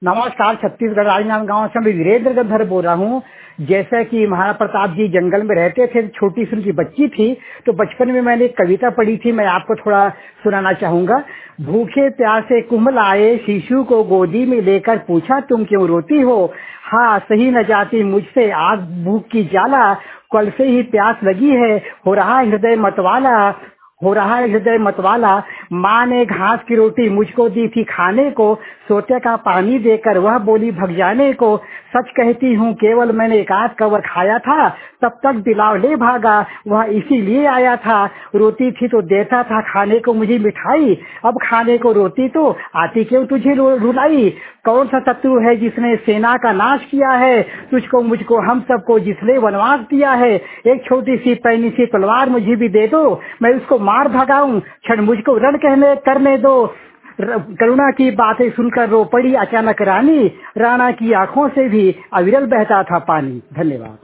नमस्कार। छत्तीसगढ़ राजनांदगांव से मैं वीरेंद्र गंधर बोल रहा हूँ। जैसा कि महाराणा प्रताप जी जंगल में रहते थे, छोटी सी उनकी बच्ची थी, तो बचपन में मैंने एक कविता पढ़ी थी, मैं आपको थोड़ा सुनाना चाहूंगा। भूखे प्यासे कुम्हल आए, शिशु को गोदी में लेकर पूछा तुम क्यों रोती हो। हाँ सही न जाती मुझसे आग भूख की ज्वाला, कल से ही प्यास लगी है, हो रहा हृदय मतवाला, हो रहा है हृदय मतवाला। माँ ने घास की रोटी मुझको दी थी खाने को, सोते का पानी देकर वह बोली भग जाने को। सच कहती हूँ केवल मैंने एक आध कवर खाया था, तब तक दिलाव ले भागा, वह इसीलिए आया था। रोती थी तो देता था खाने को मुझे मिठाई, अब खाने को रोती तो आती क्यों तुझे रुलाई। कौन सा शत्रु है जिसने सेना का नाश किया है, तुझको मुझको हम सबको जिसने वनवास दिया है। एक छोटी सी पैनी सी तलवार मुझे भी दे दो, मैं उसको मार भगाऊं, क्षण मुझको रण कहने करने दो। करुणा की बातें सुनकर रो पड़ी अचानक रानी, राणा की आंखों से भी अविरल बहता था पानी। धन्यवाद।